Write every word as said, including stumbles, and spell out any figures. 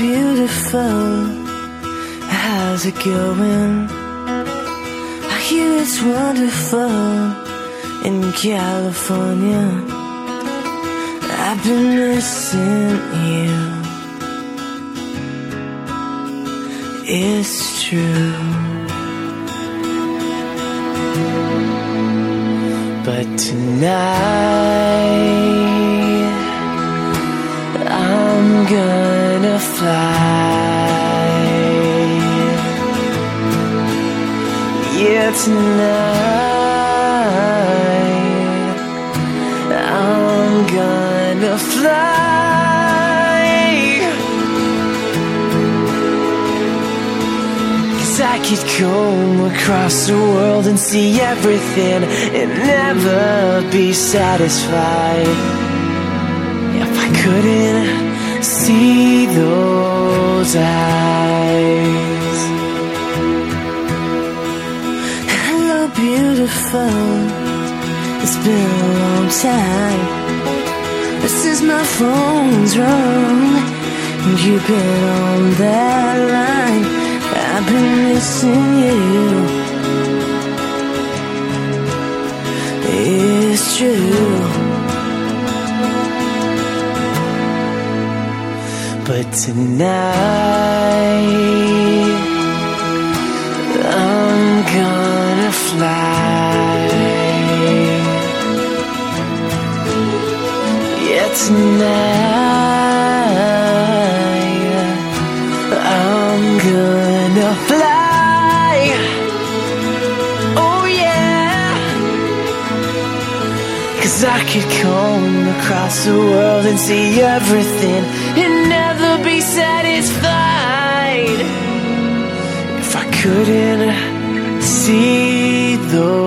beautiful. How's it going? I hear it's wonderful in California. I've been missing you. It's true. But tonight I'm gonna fly. Yeah, tonight I'm gonna fly. 'Cause I could come across the world and see everything and never be satisfied if I couldn't see those eyes. Hello, beautiful. It's been a long time. This is my phone's wrong. You've been on that line. I've been missing you. It's true. But tonight I'm gonna fly. Yeah, tonight I'm gonna fly. Oh yeah. 'Cause I could come across the world and see everything and never be satisfied if I couldn't see those